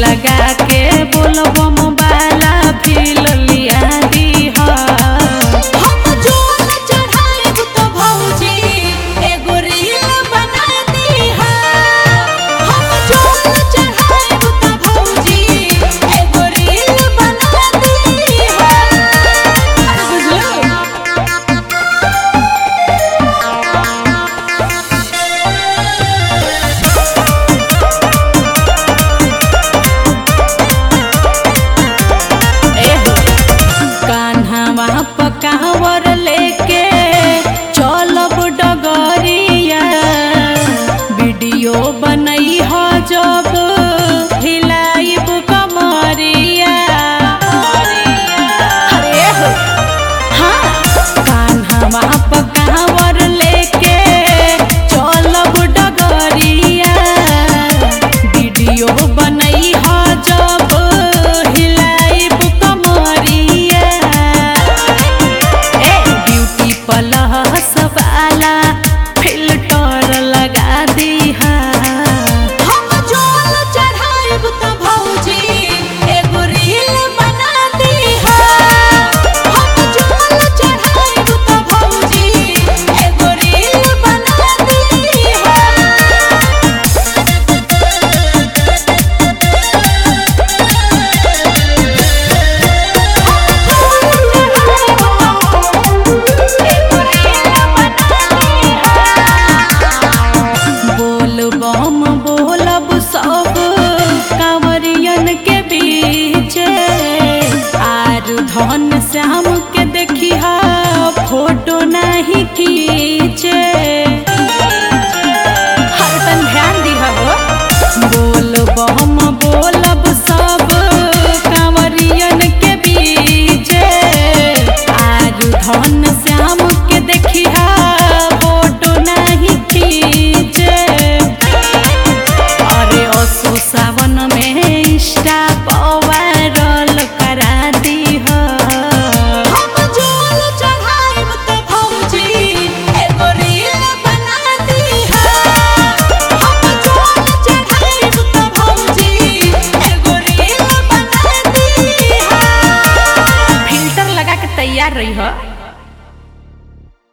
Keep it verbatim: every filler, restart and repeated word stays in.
लगा के बोलबो मोबाइला फिर लिया दी हा। हम जोन चढ़ाएब तो भौजी एगो रील बना दी हा। हम जोन चढ़ाएब तो भौजी एगो रील बना दी हा। बुझलो पकावर लेके चलब डगरिया वीडियो बनई हो जब हिलाइब कमरिया। अरे हो हाँ कान्हा पकावर लेके चलब डगरिया वीडियो बनई हो जब हिलाइब कमरिया। प्लस वाला फिल्टर लगा दी हा। हम जोन चढ़ाएब तो भौजी एगो रील बना दी हा। हम जोन चढ़ाएब तो भौजी एगो रील बना दी हा। बम बोलब सब कांवरियन के बीच आर धन श्याम के देखी हा फोटो नहीं खींचे। हर तन ध्यान दी हो बोल बम बोलब सब कांवरियन के बीच आर धन श्याम के देखी हा फोटो नहीं खींचे। सावन में इंस्टा वायरल करा दी हो। हम जोन चढ़ाएब तो भौजी एगो रील बना दी हा। हम जोन चढ़ाएब तो भौजी एगो रील बना दी हा। फिल्टर लगा के तैयार रही हो।